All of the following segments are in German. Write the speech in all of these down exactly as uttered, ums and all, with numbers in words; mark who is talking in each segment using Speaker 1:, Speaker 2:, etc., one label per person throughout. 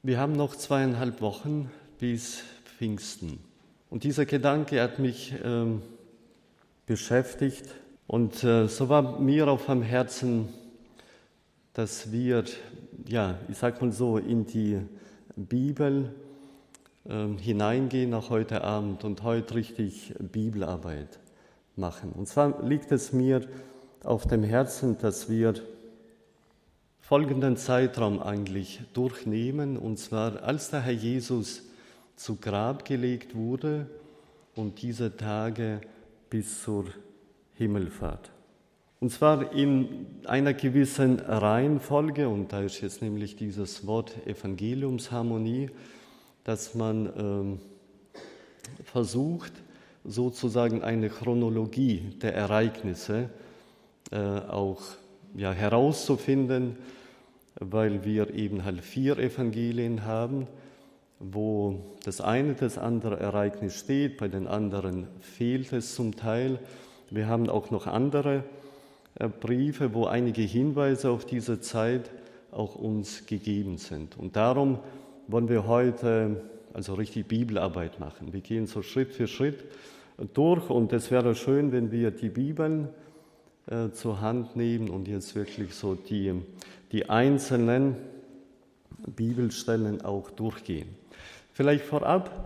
Speaker 1: Wir haben noch zweieinhalb Wochen bis Pfingsten. Und dieser Gedanke hat mich ähm, beschäftigt. Und äh, so war mir auf am Herzen, dass wir, ja, ich sag mal so, in die Bibel äh, hineingehen, auch heute Abend, und heute richtig Bibelarbeit machen. Und zwar liegt es mir auf dem Herzen, dass wir folgenden Zeitraum eigentlich durchnehmen, und zwar als der Herr Jesus zu Grab gelegt wurde und diese Tage bis zur Himmelfahrt. Und zwar in einer gewissen Reihenfolge, und da ist jetzt nämlich dieses Wort Evangeliumsharmonie, dass man ähm, versucht, sozusagen eine Chronologie der Ereignisse äh, auch ja, herauszufinden, weil wir eben halt vier Evangelien haben, wo das eine, das andere Ereignis steht, bei den anderen fehlt es zum Teil. Wir haben auch noch andere äh, Briefe, wo einige Hinweise auf diese Zeit auch uns gegeben sind. Und darum wollen wir heute also richtig Bibelarbeit machen. Wir gehen so Schritt für Schritt durch, und es wäre schön, wenn wir die Bibeln äh, zur Hand nehmen und jetzt wirklich so die, die einzelnen Bibelstellen auch durchgehen. Vielleicht vorab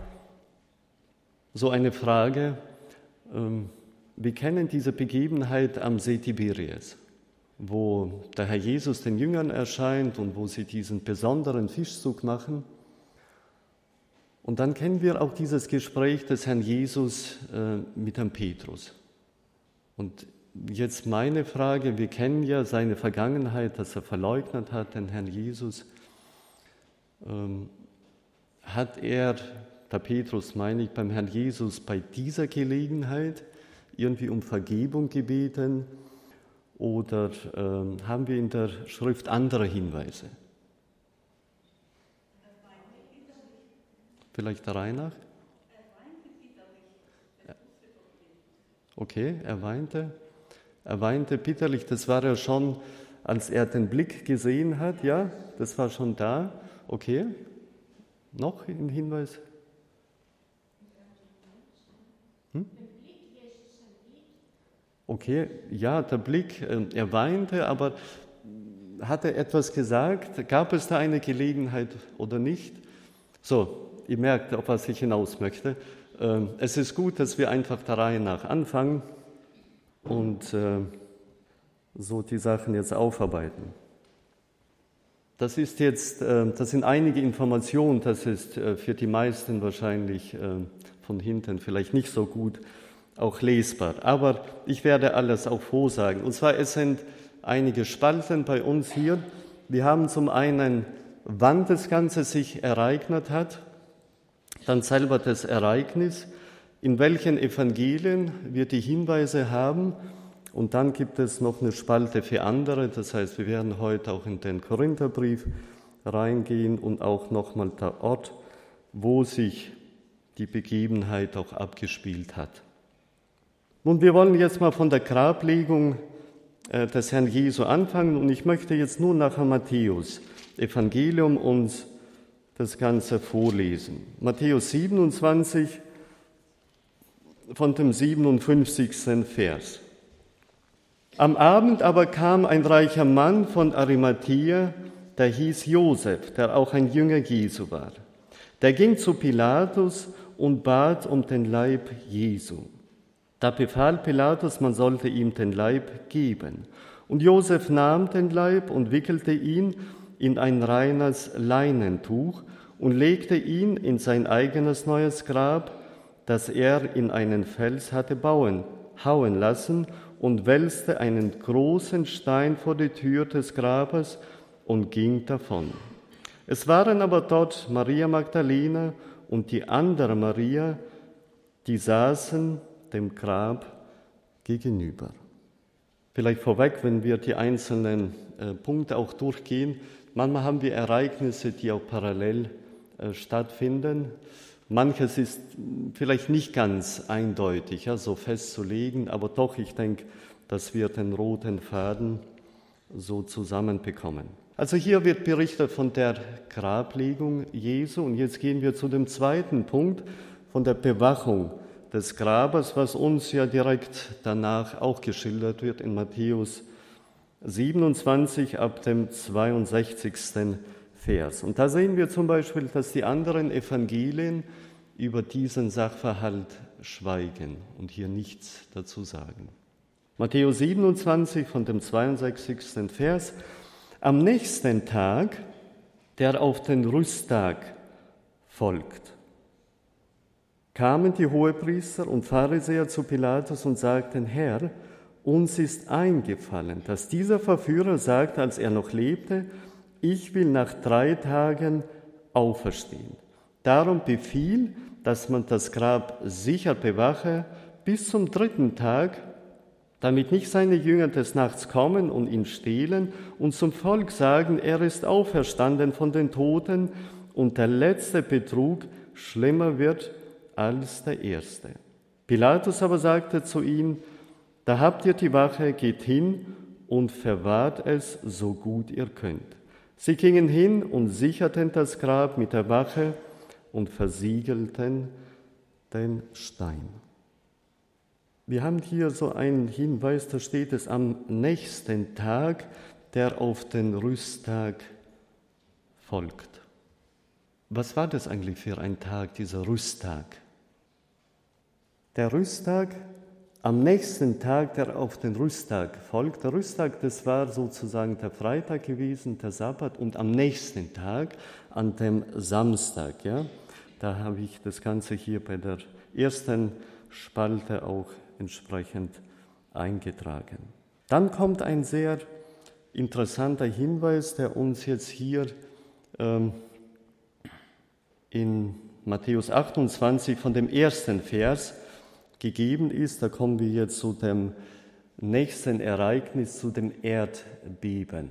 Speaker 1: so eine Frage. Ähm, wir kennen diese Begebenheit am See Tiberias, wo der Herr Jesus den Jüngern erscheint und wo sie diesen besonderen Fischzug machen. Und dann kennen wir auch dieses Gespräch des Herrn Jesus äh, mit Herrn Petrus. Und jetzt meine Frage, wir kennen ja seine Vergangenheit, dass er verleugnet hat, den Herrn Jesus. Ähm, hat er, der Petrus meine ich, beim Herrn Jesus bei dieser Gelegenheit irgendwie um Vergebung gebeten, oder ähm, haben wir in der Schrift andere Hinweise? Vielleicht der Reihe nach? Okay, er weinte. Er weinte bitterlich, das war ja schon, als er den Blick gesehen hat, ja, das war schon da. Okay, noch ein Hinweis? Hm? Okay, ja, der Blick, er weinte, aber hat er etwas gesagt? Gab es da eine Gelegenheit oder nicht? So, ihr merkt, auf was ich hinaus möchte. Es ist gut, dass wir einfach der Reihe nach anfangen und äh, so die Sachen jetzt aufarbeiten. Das ist jetzt, äh, das sind einige Informationen, das ist äh, für die meisten wahrscheinlich äh, von hinten vielleicht nicht so gut auch lesbar. Aber ich werde alles auch vorsagen. Und zwar, es sind einige Spalten bei uns hier. Wir haben zum einen, wann das Ganze sich ereignet hat, dann selber das Ereignis, in welchen Evangelien wir die Hinweise haben, und dann gibt es noch eine Spalte für andere. Das heißt, wir werden heute auch in den Korintherbrief reingehen und auch nochmal der Ort, wo sich die Begebenheit auch abgespielt hat. Nun, wir wollen jetzt mal von der Grablegung äh, des Herrn Jesu anfangen, und ich möchte jetzt nur nach Matthäus Evangelium uns das Ganze vorlesen. Matthäus siebenundzwanzig, von dem siebenundfünfzigsten Vers. Am Abend aber kam ein reicher Mann von Arimathäa, der hieß Josef, der auch ein Jünger Jesu war. Der ging zu Pilatus und bat um den Leib Jesu. Da befahl Pilatus, man sollte ihm den Leib geben. Und Josef nahm den Leib und wickelte ihn in ein reines Leinentuch und legte ihn in sein eigenes neues Grab, das er in einen Fels hatte bauen, hauen lassen, und wälzte einen großen Stein vor die Tür des Grabes und ging davon. Es waren aber dort Maria Magdalena und die andere Maria, die saßen dem Grab gegenüber. Vielleicht vorweg, wenn wir die einzelnen äh, Punkte auch durchgehen, manchmal haben wir Ereignisse, die auch parallel äh, stattfinden. Manches ist vielleicht nicht ganz eindeutig, ja, so festzulegen, aber doch, ich denke, dass wir den roten Faden so zusammenbekommen. Also hier wird berichtet von der Grablegung Jesu und jetzt gehen wir zu dem zweiten Punkt, von der Bewachung des Grabes, was uns ja direkt danach auch geschildert wird in Matthäus siebenundzwanzig ab dem zweiundsechzigsten Vers. Und da sehen wir zum Beispiel, dass die anderen Evangelien über diesen Sachverhalt schweigen und hier nichts dazu sagen. Matthäus siebenundzwanzig von dem zweiundsechzigsten Vers. Am nächsten Tag, der auf den Rüsttag folgt, kamen die Hohepriester und Pharisäer zu Pilatus und sagten: Herr, uns ist eingefallen, dass dieser Verführer sagte, als er noch lebte: Ich will nach drei Tagen auferstehen. Darum befiehl, dass man das Grab sicher bewache bis zum dritten Tag, damit nicht seine Jünger des Nachts kommen und ihn stehlen und zum Volk sagen, er ist auferstanden von den Toten und der letzte Betrug schlimmer wird als der erste. Pilatus aber sagte zu ihnen: Da habt ihr die Wache, geht hin und verwahrt es, so gut ihr könnt. Sie gingen hin und sicherten das Grab mit der Wache und versiegelten den Stein. Wir haben hier so einen Hinweis, da steht es am nächsten Tag, der auf den Rüsttag folgt. Was war das eigentlich für ein Tag, dieser Rüsttag? Der Rüsttag, am nächsten Tag, der auf den Rüsttag folgt, der Rüsttag, das war sozusagen der Freitag gewesen, der Sabbat, und am nächsten Tag, an dem Samstag, ja, da habe ich das Ganze hier bei der ersten Spalte auch entsprechend eingetragen. Dann kommt ein sehr interessanter Hinweis, der uns jetzt hier ähm, in Matthäus achtundzwanzig von dem ersten Vers gegeben ist. Da kommen wir jetzt zu dem nächsten Ereignis, zu dem Erdbeben.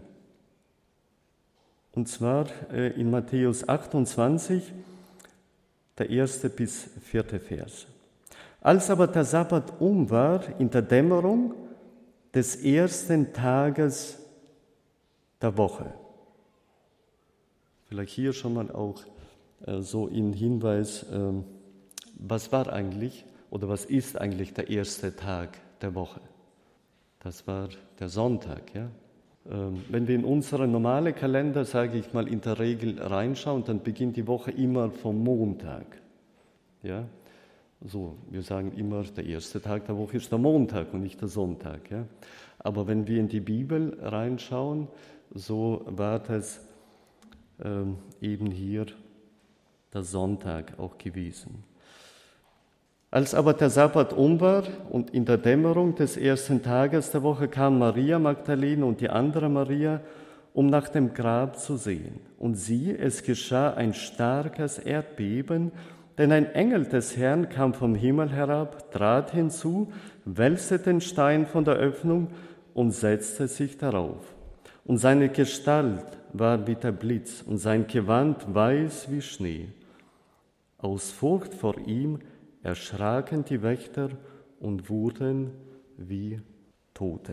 Speaker 1: Und zwar äh, in Matthäus achtundzwanzig, der erste bis vierte Vers. Als aber der Sabbat um war, in der Dämmerung des ersten Tages der Woche. Vielleicht hier schon mal auch äh, so in Hinweis, äh, was war eigentlich oder was ist eigentlich der erste Tag der Woche? Das war der Sonntag, ja. Ähm, wenn wir in unseren normalen Kalender, sage ich mal, in der Regel reinschauen, dann beginnt die Woche immer vom Montag, ja. So, wir sagen immer, der erste Tag der Woche ist der Montag und nicht der Sonntag. Ja? Aber wenn wir in die Bibel reinschauen, so war das ähm, eben hier der Sonntag auch gewesen. Als aber der Sabbat um war und in der Dämmerung des ersten Tages der Woche kam Maria Magdalene und die andere Maria, um nach dem Grab zu sehen. Und siehe, es geschah ein starkes Erdbeben, denn ein Engel des Herrn kam vom Himmel herab, trat hinzu, wälzte den Stein von der Öffnung und setzte sich darauf. Und seine Gestalt war wie der Blitz und sein Gewand weiß wie Schnee. Aus Furcht vor ihm erschraken die Wächter und wurden wie Tote.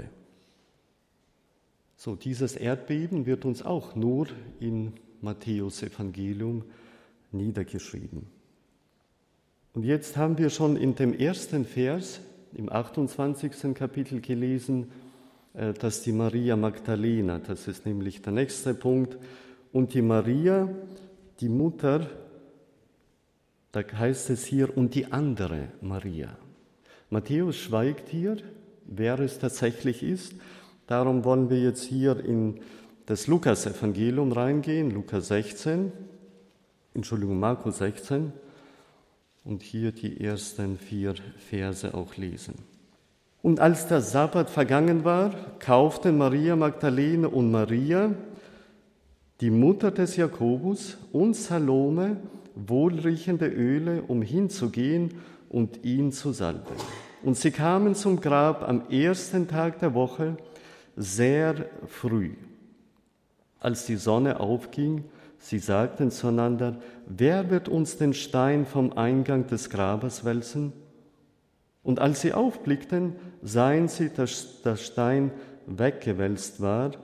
Speaker 1: So, dieses Erdbeben wird uns auch nur im Matthäus-Evangelium niedergeschrieben. Und jetzt haben wir schon in dem ersten Vers, im achtundzwanzigsten Kapitel gelesen, dass die Maria Magdalena, das ist nämlich der nächste Punkt, und die Maria, die Mutter, da heißt es hier, und die andere Maria. Matthäus schweigt hier, wer es tatsächlich ist. Darum wollen wir jetzt hier in das Lukas-Evangelium reingehen, Lukas sechzehn, Entschuldigung, Markus sechzehn, und hier die ersten vier Verse auch lesen. Und als der Sabbat vergangen war, kauften Maria Magdalene und Maria, die Mutter des Jakobus, und Salome wohlriechende Öle, um hinzugehen und ihn zu salben. Und sie kamen zum Grab am ersten Tag der Woche, sehr früh. Als die Sonne aufging, sie sagten zueinander: Wer wird uns den Stein vom Eingang des Grabes wälzen? Und als sie aufblickten, sahen sie, dass der Stein weggewälzt war.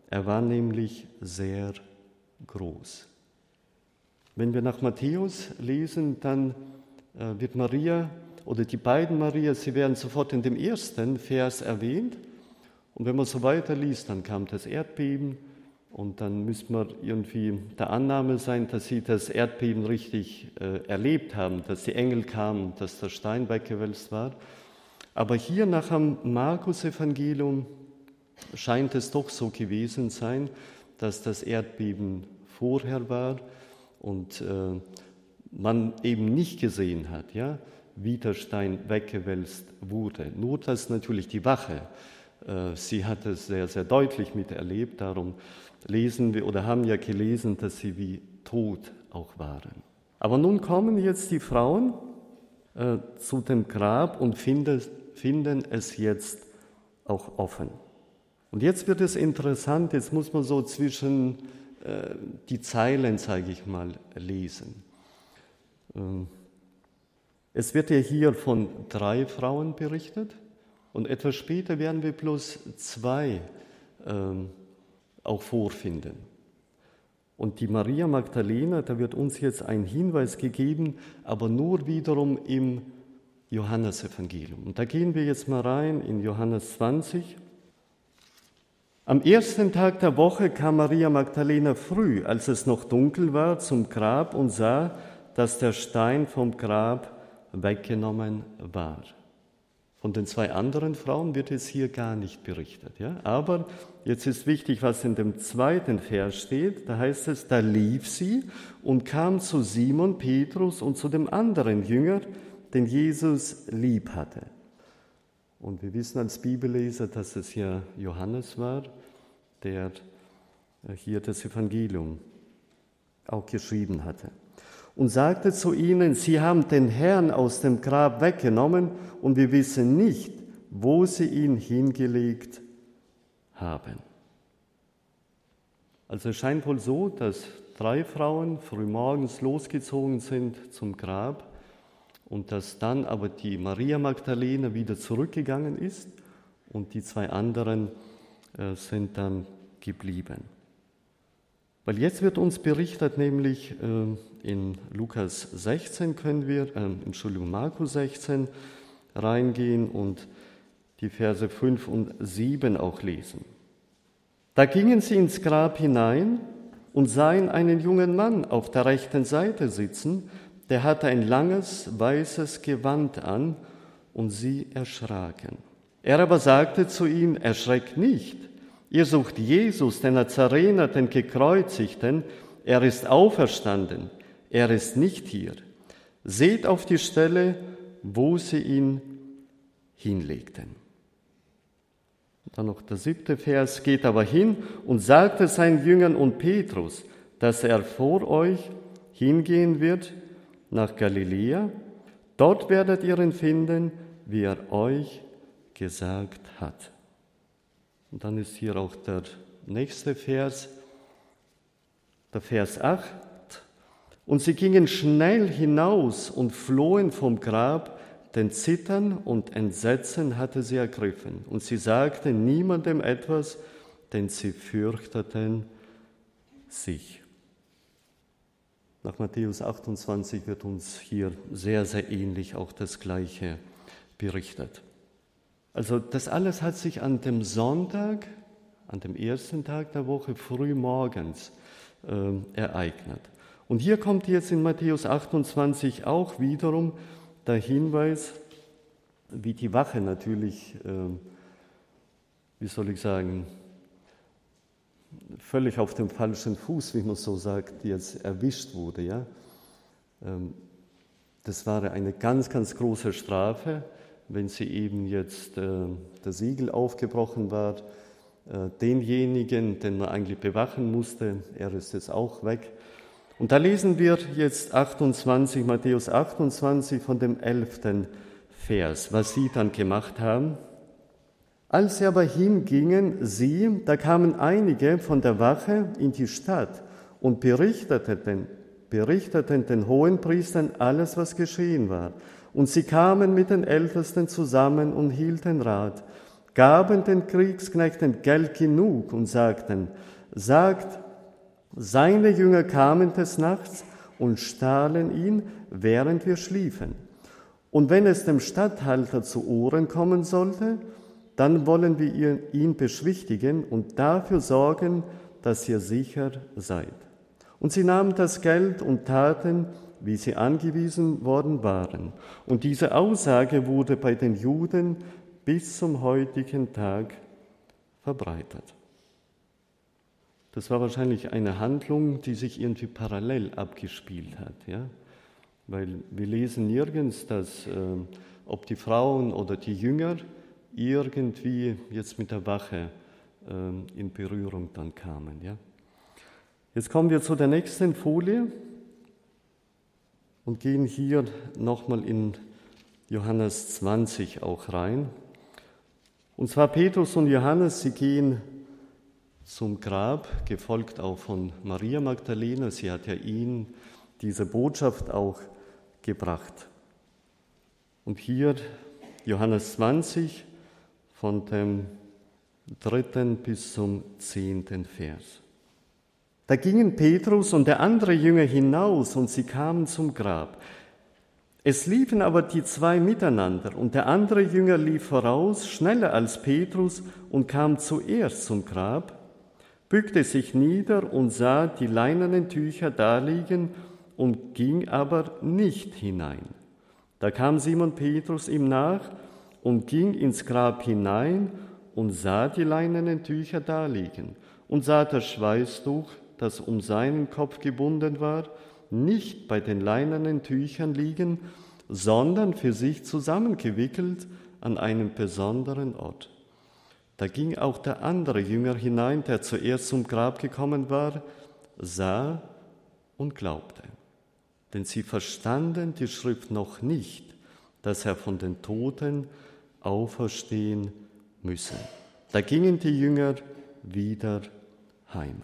Speaker 1: Er war nämlich sehr groß. Wenn wir nach Matthäus lesen, dann äh, wird Maria oder die beiden Maria, sie werden sofort in dem ersten Vers erwähnt. Und wenn man so weiterliest, dann kam das Erdbeben und dann müsste man irgendwie der Annahme sein, dass sie das Erdbeben richtig äh, erlebt haben, dass die Engel kamen, dass der Stein weggewälzt war. Aber hier nach dem Markus-Evangelium scheint es doch so gewesen sein, dass das Erdbeben vorher war und äh, man eben nicht gesehen hat, ja, wie der Stein weggewälzt wurde. Nur dass natürlich die Wache, äh, sie hat es sehr, sehr deutlich miterlebt, darum lesen wir oder haben ja gelesen, dass sie wie tot auch waren. Aber nun kommen jetzt die Frauen äh, zu dem Grab und finden, finden es jetzt auch offen. Und jetzt wird es interessant, jetzt muss man so zwischen äh, die Zeilen, sage ich mal, lesen. Ähm, es wird ja hier von drei Frauen berichtet und etwas später werden wir bloß zwei ähm, auch vorfinden. Und die Maria Magdalena, da wird uns jetzt ein Hinweis gegeben, aber nur wiederum im Johannesevangelium. Und da gehen wir jetzt mal rein in Johannes zwanzig. Am ersten Tag der Woche kam Maria Magdalena früh, als es noch dunkel war, zum Grab und sah, dass der Stein vom Grab weggenommen war. Von den zwei anderen Frauen wird es hier gar nicht berichtet. Ja? Aber jetzt ist wichtig, was in dem zweiten Vers steht. Da heißt es, da lief sie und kam zu Simon, Petrus und zu dem anderen Jünger, den Jesus lieb hatte. Und wir wissen als Bibelleser, dass es ja Johannes war, der hier das Evangelium auch geschrieben hatte. Und sagte zu ihnen, sie haben den Herrn aus dem Grab weggenommen und wir wissen nicht, wo sie ihn hingelegt haben. Also es scheint wohl so, dass drei Frauen frühmorgens losgezogen sind zum Grab und dass dann aber die Maria Magdalena wieder zurückgegangen ist und die zwei anderen äh, sind dann geblieben. Weil jetzt wird uns berichtet, nämlich äh, in Lukas sechzehn können wir, äh, Entschuldigung, Markus sechzehn reingehen und die Verse fünf und sieben auch lesen. Da gingen sie ins Grab hinein und sahen einen jungen Mann auf der rechten Seite sitzen, der hatte ein langes, weißes Gewand an und sie erschraken. Er aber sagte zu ihnen, erschreckt nicht, ihr sucht Jesus, den Nazarener, den Gekreuzigten, er ist auferstanden, er ist nicht hier. Seht auf die Stelle, wo sie ihn hinlegten. Dann noch der siebte Vers, geht aber hin und sagte seinen Jüngern und Petrus, dass er vor euch hingehen wird nach Galiläa. Dort werdet ihr ihn finden, wie er euch gesagt hat. Und dann ist hier auch der nächste Vers, der Vers acht. Und sie gingen schnell hinaus und flohen vom Grab, denn Zittern und Entsetzen hatte sie ergriffen. Und sie sagten niemandem etwas, denn sie fürchteten sich. Nach Matthäus achtundzwanzig wird uns hier sehr, sehr ähnlich auch das Gleiche berichtet. Also das alles hat sich an dem Sonntag, an dem ersten Tag der Woche, früh morgens äh, ereignet. Und hier kommt jetzt in Matthäus achtundzwanzig auch wiederum der Hinweis, wie die Wache natürlich, äh, wie soll ich sagen, völlig auf dem falschen Fuß, wie man so sagt, jetzt erwischt wurde. Ja? Ähm, das war eine ganz, ganz große Strafe, wenn sie eben jetzt äh, der Siegel aufgebrochen war, äh, denjenigen, den man eigentlich bewachen musste, er ist jetzt auch weg. Und da lesen wir jetzt achtundzwanzig, Matthäus achtundzwanzig von dem elften Vers, was sie dann gemacht haben. Als sie aber hingingen, sie, da kamen einige von der Wache in die Stadt und berichteten, berichteten den Hohenpriestern alles, was geschehen war. Und sie kamen mit den Ältesten zusammen und hielten Rat. gaben den Kriegsknechten Geld genug und sagten, sagt, seine Jünger kamen des Nachts und stahlen ihn, während wir schliefen. Und wenn es dem Statthalter zu Ohren kommen sollte, dann wollen wir ihn beschwichtigen und dafür sorgen, dass ihr sicher seid. Und sie nahmen das Geld und taten, wie sie angewiesen worden waren. Und diese Aussage wurde bei den Juden bis zum heutigen Tag verbreitet. Das war wahrscheinlich eine Handlung, die sich irgendwie parallel abgespielt hat, ja? Weil wir lesen nirgends, dass äh, ob die Frauen oder die Jünger irgendwie jetzt mit der Wache äh, in Berührung dann kamen. Ja? Jetzt kommen wir zu der nächsten Folie und gehen hier nochmal in Johannes zwanzig auch rein. Und zwar Petrus und Johannes, sie gehen zum Grab, gefolgt auch von Maria Magdalena. Sie hat ja ihnen diese Botschaft auch gebracht. Und hier Johannes zwanzig von dem dritten bis zum zehnten Vers. Da gingen Petrus und der andere Jünger hinaus und sie kamen zum Grab. Es liefen aber die zwei miteinander und der andere Jünger lief voraus, schneller als Petrus und kam zuerst zum Grab, bückte sich nieder und sah die leinenen Tücher daliegen und ging aber nicht hinein. Da kam Simon Petrus ihm nach und ging ins Grab hinein und sah die leinenen Tücher daliegen und sah das Schweißtuch, das um seinen Kopf gebunden war, nicht bei den leinenen Tüchern liegen, sondern für sich zusammengewickelt an einem besonderen Ort. Da ging auch der andere Jünger hinein, der zuerst zum Grab gekommen war, sah und glaubte. Denn sie verstanden die Schrift noch nicht, dass er von den Toten auferstehen müsse. Da gingen die Jünger wieder heim.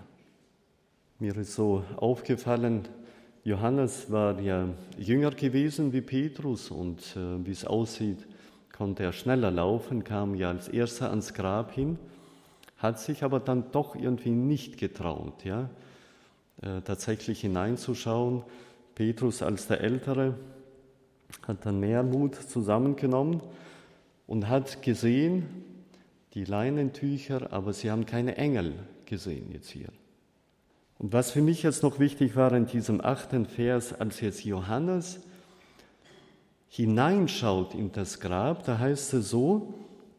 Speaker 1: Mir ist so aufgefallen, Johannes war ja jünger gewesen wie Petrus und äh, wie es aussieht, konnte er schneller laufen, kam ja als erster ans Grab hin, hat sich aber dann doch irgendwie nicht getraut, ja, äh, tatsächlich hineinzuschauen. Petrus als der Ältere hat dann mehr Mut zusammengenommen und hat gesehen, die Leinentücher, aber sie haben keine Engel gesehen jetzt hier. Und was für mich jetzt noch wichtig war in diesem achten Vers, als jetzt Johannes hineinschaut in das Grab, da heißt es so,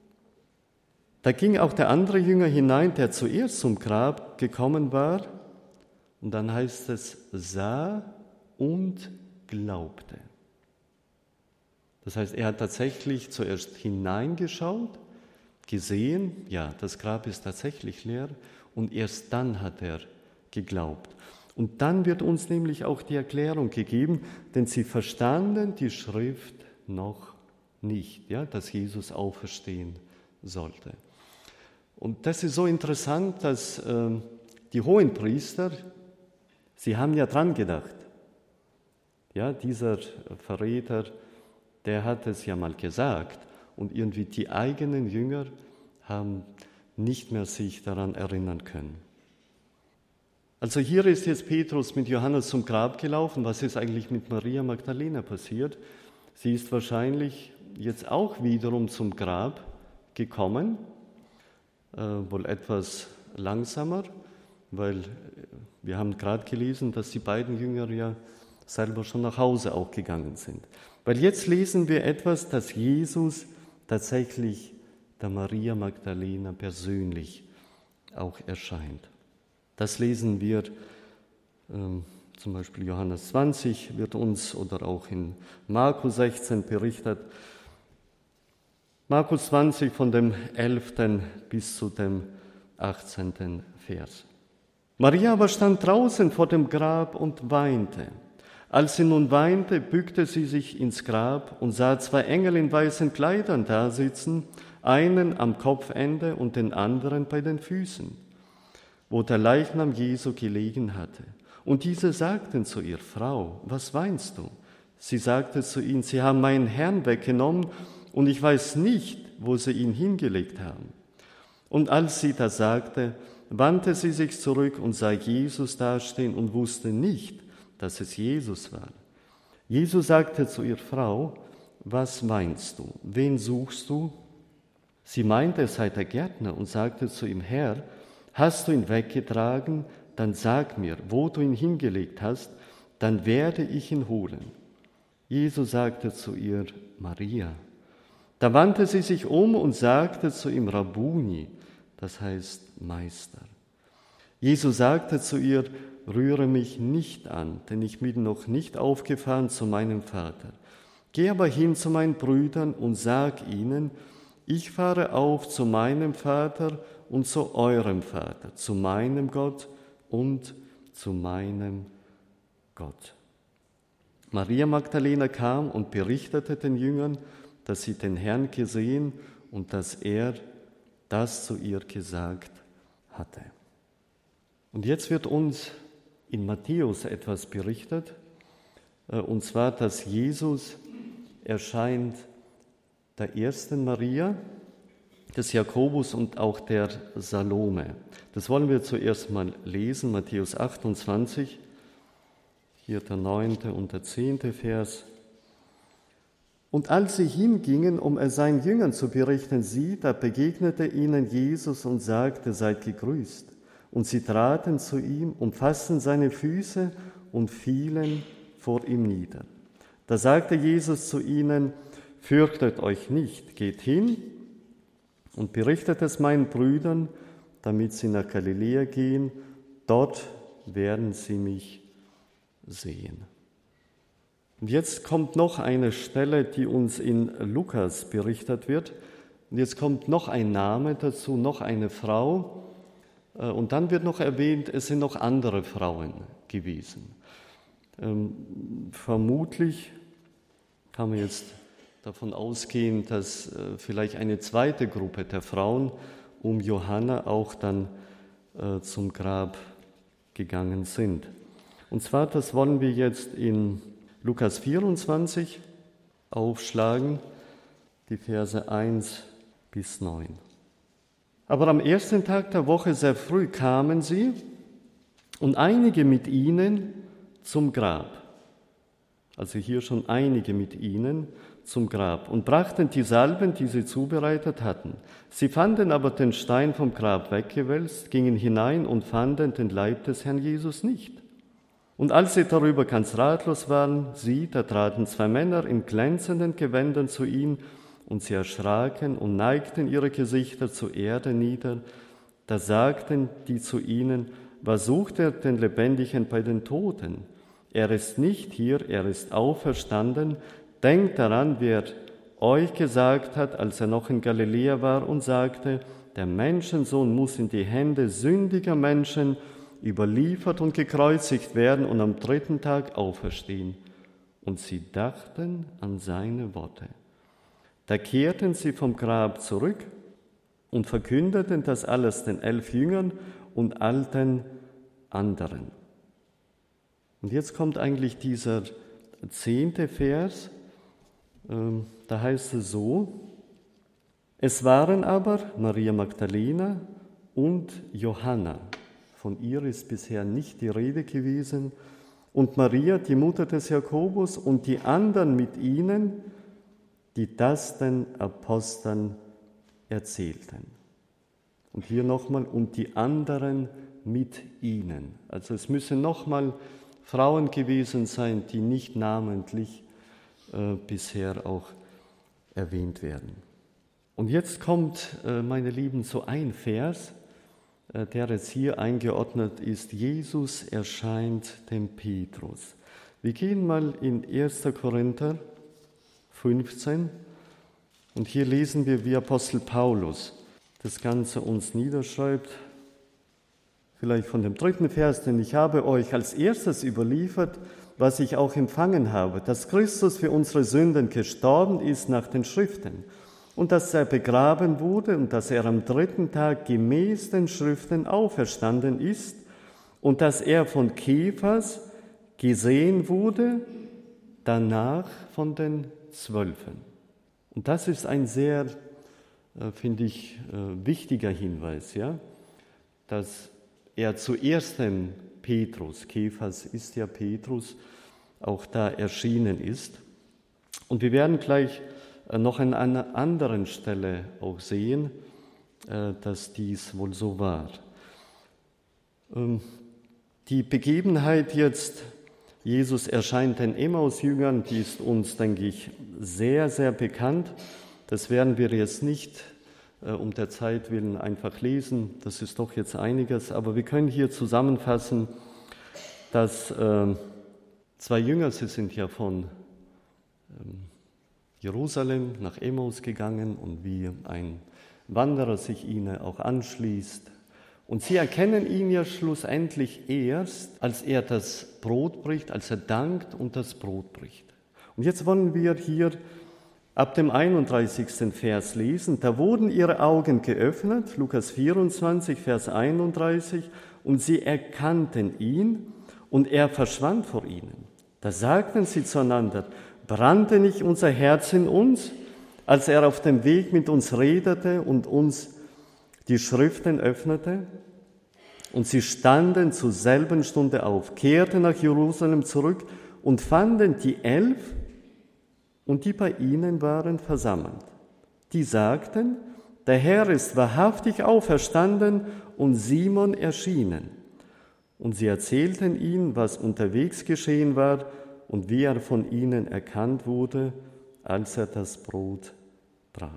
Speaker 1: da ging auch der andere Jünger hinein, der zuerst zum Grab gekommen war, und dann heißt es, sah und glaubte. Das heißt, er hat tatsächlich zuerst hineingeschaut, gesehen, ja, das Grab ist tatsächlich leer, und erst dann hat er geglaubt. Und dann wird uns nämlich auch die Erklärung gegeben, denn sie verstanden die Schrift noch nicht, ja, dass Jesus auferstehen sollte. Und das ist so interessant, dass äh, die Hohenpriester, sie haben ja dran gedacht. Ja, dieser Verräter, der hat es ja mal gesagt und irgendwie die eigenen Jünger haben nicht mehr sich daran erinnern können. Also hier ist jetzt Petrus mit Johannes zum Grab gelaufen. Was ist eigentlich mit Maria Magdalena passiert? Sie ist wahrscheinlich jetzt auch wiederum zum Grab gekommen, äh, wohl etwas langsamer, weil wir haben gerade gelesen, dass die beiden Jünger ja selber schon nach Hause auch gegangen sind. Weil jetzt lesen wir etwas, dass Jesus tatsächlich der Maria Magdalena persönlich auch erscheint. Das lesen wir, ähm, zum Beispiel Johannes zwanzig wird uns oder auch in Markus sechzehn berichtet. Markus zwanzig von dem elften bis zu dem achtzehnten Vers. Maria aber stand draußen vor dem Grab und weinte. Als sie nun weinte, bückte sie sich ins Grab und sah zwei Engel in weißen Kleidern dasitzen, einen am Kopfende und den anderen bei den Füßen, wo der Leichnam Jesu gelegen hatte. Und diese sagten zu ihr, Frau, was weinst du? Sie sagte zu ihnen, sie haben meinen Herrn weggenommen und ich weiß nicht, wo sie ihn hingelegt haben. Und als sie das sagte, wandte sie sich zurück und sah Jesus dastehen und wusste nicht, dass es Jesus war. Jesus sagte zu ihr: Frau, was meinst du? Wen suchst du? Sie meinte, es sei der Gärtner und sagte zu ihm: Herr, hast du ihn weggetragen? Dann sag mir, wo du ihn hingelegt hast, dann werde ich ihn holen. Jesus sagte zu ihr: Maria. Da wandte sie sich um und sagte zu ihm: Rabbuni, das heißt Meister. Jesus sagte zu ihr: Rühre mich nicht an, denn ich bin noch nicht aufgefahren zu meinem Vater. Geh aber hin zu meinen Brüdern und sag ihnen, ich fahre auf zu meinem Vater und zu eurem Vater, zu meinem Gott und zu meinem Gott. Maria Magdalena kam und berichtete den Jüngern, dass sie den Herrn gesehen und dass er das zu ihr gesagt hatte. Und jetzt wird uns in Matthäus etwas berichtet, und zwar, dass Jesus erscheint der ersten Maria, des Jakobus und auch der Salome. Das wollen wir zuerst mal lesen, Matthäus achtundzwanzig, hier der neunte und der zehnte Vers. Und als sie hingingen, um es seinen Jüngern zu berichten, sie, da begegnete ihnen Jesus und sagte: Seid gegrüßt. Und sie traten zu ihm, umfassten seine Füße und fielen vor ihm nieder. Da sagte Jesus zu ihnen: Fürchtet euch nicht, geht hin und berichtet es meinen Brüdern, damit sie nach Galiläa gehen, dort werden sie mich sehen. Und jetzt kommt noch eine Stelle, die uns in Lukas berichtet wird. Und jetzt kommt noch ein Name dazu, noch eine Frau. Und dann wird noch erwähnt, es sind noch andere Frauen gewesen. Ähm, vermutlich kann man jetzt davon ausgehen, dass äh, vielleicht eine zweite Gruppe der Frauen um Johanna auch dann äh, zum Grab gegangen sind. Und zwar, das wollen wir jetzt in Lukas vierundzwanzig aufschlagen, die Verse eins bis neun. Aber am ersten Tag der Woche sehr früh kamen sie und einige mit ihnen zum Grab. Also hier schon einige mit ihnen zum Grab und brachten die Salben, die sie zubereitet hatten. Sie fanden aber den Stein vom Grab weggewälzt, gingen hinein und fanden den Leib des Herrn Jesus nicht. Und als sie darüber ganz ratlos waren, sie, da traten zwei Männer in glänzenden Gewändern zu ihnen, und sie erschraken und neigten ihre Gesichter zur Erde nieder. Da sagten die zu ihnen: Was sucht ihr den Lebendigen bei den Toten? Er ist nicht hier, er ist auferstanden. Denkt daran, wie er euch gesagt hat, als er noch in Galiläa war und sagte: Der Menschensohn muss in die Hände sündiger Menschen überliefert und gekreuzigt werden und am dritten Tag auferstehen. Und sie dachten an seine Worte. Da kehrten sie vom Grab zurück und verkündeten das alles den elf Jüngern und all den anderen. Und jetzt kommt eigentlich dieser zehnte Vers, da heißt es so: Es waren aber Maria Magdalena und Johanna, von ihr ist bisher nicht die Rede gewesen, und Maria, die Mutter des Jakobus, und die anderen mit ihnen, die das den Aposteln erzählten. Und hier nochmal, und die anderen mit ihnen. Also es müssen nochmal Frauen gewesen sein, die nicht namentlich äh, bisher auch erwähnt werden. Und jetzt kommt, äh, meine Lieben, so ein Vers, äh, der jetzt hier eingeordnet ist: Jesus erscheint dem Petrus. Wir gehen mal in erster Korinther fünfzehn und hier lesen wir, wie Apostel Paulus das Ganze uns niederschreibt. Vielleicht von dem dritten Vers: Denn ich habe euch als erstes überliefert, was ich auch empfangen habe, dass Christus für unsere Sünden gestorben ist nach den Schriften und dass er begraben wurde und dass er am dritten Tag gemäß den Schriften auferstanden ist und dass er von Kephas gesehen wurde, danach von den Zwölfen. Und das ist ein sehr äh, finde ich, äh, wichtiger Hinweis, ja, dass er zuerst dem Petrus, Kephas ist ja Petrus, auch da erschienen ist. Und wir werden gleich äh, noch an einer anderen Stelle auch sehen, äh, dass dies wohl so war. Ähm, die Begebenheit jetzt, Jesus erscheint den Emmaus-Jüngern, die ist uns, denke ich, sehr, sehr bekannt. Das werden wir jetzt nicht äh, um der Zeit willen einfach lesen, das ist doch jetzt einiges, aber wir können hier zusammenfassen, dass äh, zwei Jünger, sie sind ja von ähm, Jerusalem nach Emmaus gegangen und wie ein Wanderer sich ihnen auch anschließt. Und sie erkennen ihn ja schlussendlich erst, als er das Brot bricht, als er dankt und das Brot bricht. Und jetzt wollen wir hier ab dem einunddreißigsten Vers lesen. Da wurden ihre Augen geöffnet, Lukas vierundzwanzig, Vers einunddreißig, und sie erkannten ihn und er verschwand vor ihnen. Da sagten sie zueinander, brannte nicht unser Herz in uns, als er auf dem Weg mit uns redete und uns die Schriften öffnete? Und sie standen zur selben Stunde auf, kehrten nach Jerusalem zurück und fanden die Elf und die bei ihnen waren versammelt. Die sagten, der Herr ist wahrhaftig auferstanden und Simon erschienen. Und sie erzählten ihm, was unterwegs geschehen war und wie er von ihnen erkannt wurde, als er das Brot brach.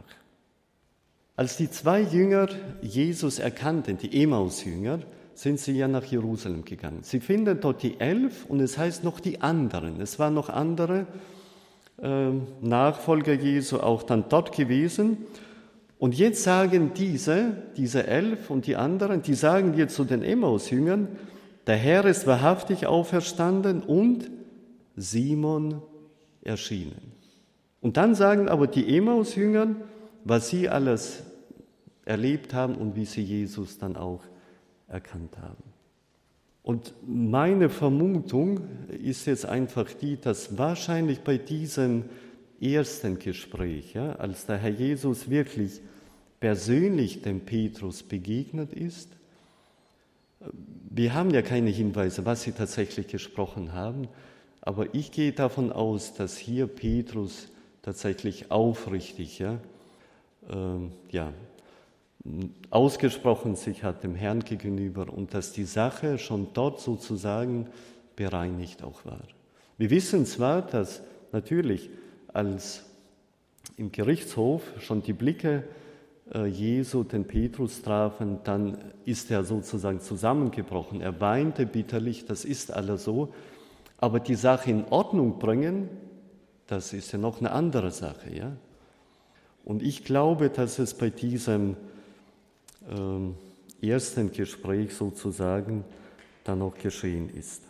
Speaker 1: Als die zwei Jünger Jesus erkannten, die Emmaus-Jünger, sind sie ja nach Jerusalem gegangen. Sie finden dort die Elf und es heißt noch die anderen. Es waren noch andere äh, Nachfolger Jesu auch dann dort gewesen. Und jetzt sagen diese, diese Elf und die anderen, die sagen jetzt zu den Emmaus-Jüngern, der Herr ist wahrhaftig auferstanden und Simon erschienen. Und dann sagen aber die Emmaus-Jünger, was sie alles erlebt haben und wie sie Jesus dann auch erkannt haben. Und meine Vermutung ist jetzt einfach die, dass wahrscheinlich bei diesem ersten Gespräch, ja, als der Herr Jesus wirklich persönlich dem Petrus begegnet ist, wir haben ja keine Hinweise, was sie tatsächlich gesprochen haben, aber ich gehe davon aus, dass hier Petrus tatsächlich aufrichtig, ja, äh, ja, ausgesprochen sich hat dem Herrn gegenüber und dass die Sache schon dort sozusagen bereinigt auch war. Wir wissen zwar, dass natürlich als im Gerichtshof schon die Blicke äh, Jesu den Petrus trafen, dann ist er sozusagen zusammengebrochen. Er weinte bitterlich, das ist alles so. Aber die Sache in Ordnung bringen, das ist ja noch eine andere Sache, ja. Und ich glaube, dass es bei diesem ähm, ersten Gespräch sozusagen dann auch geschehen ist.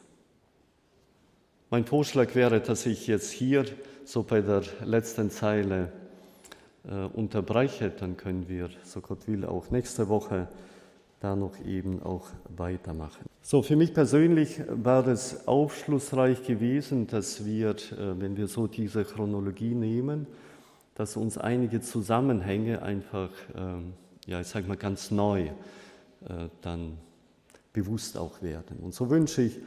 Speaker 1: Mein Vorschlag wäre, dass ich jetzt hier so bei der letzten Zeile äh, unterbreche, dann können wir, so Gott will, auch nächste Woche da noch eben auch weitermachen. So, für mich persönlich war es aufschlussreich gewesen, dass wir, wenn wir so diese Chronologie nehmen, dass uns einige Zusammenhänge einfach, ja, ich sage mal ganz neu dann bewusst auch werden. Und so wünsche ich,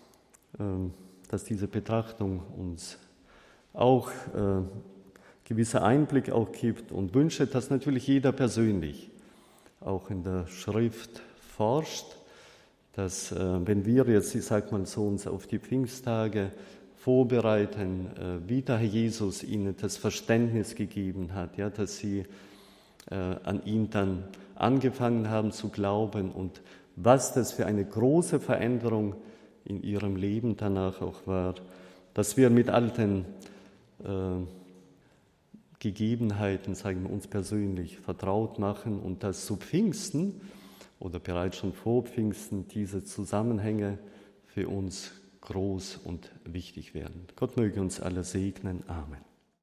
Speaker 1: dass diese Betrachtung uns auch gewisser Einblick auch gibt und wünsche, dass natürlich jeder persönlich auch in der Schrift forscht, dass äh, wenn wir jetzt, ich sag mal so, uns auf die Pfingsttage vorbereiten, äh, wie der Herr Jesus ihnen das Verständnis gegeben hat, ja, dass sie äh, an ihn dann angefangen haben zu glauben und was das für eine große Veränderung in ihrem Leben danach auch war, dass wir mit all den äh, Gegebenheiten, sagen wir uns persönlich, vertraut machen und dass zu Pfingsten oder bereits schon vor Pfingsten diese Zusammenhänge für uns groß und wichtig werden. Gott möge uns alle segnen. Amen.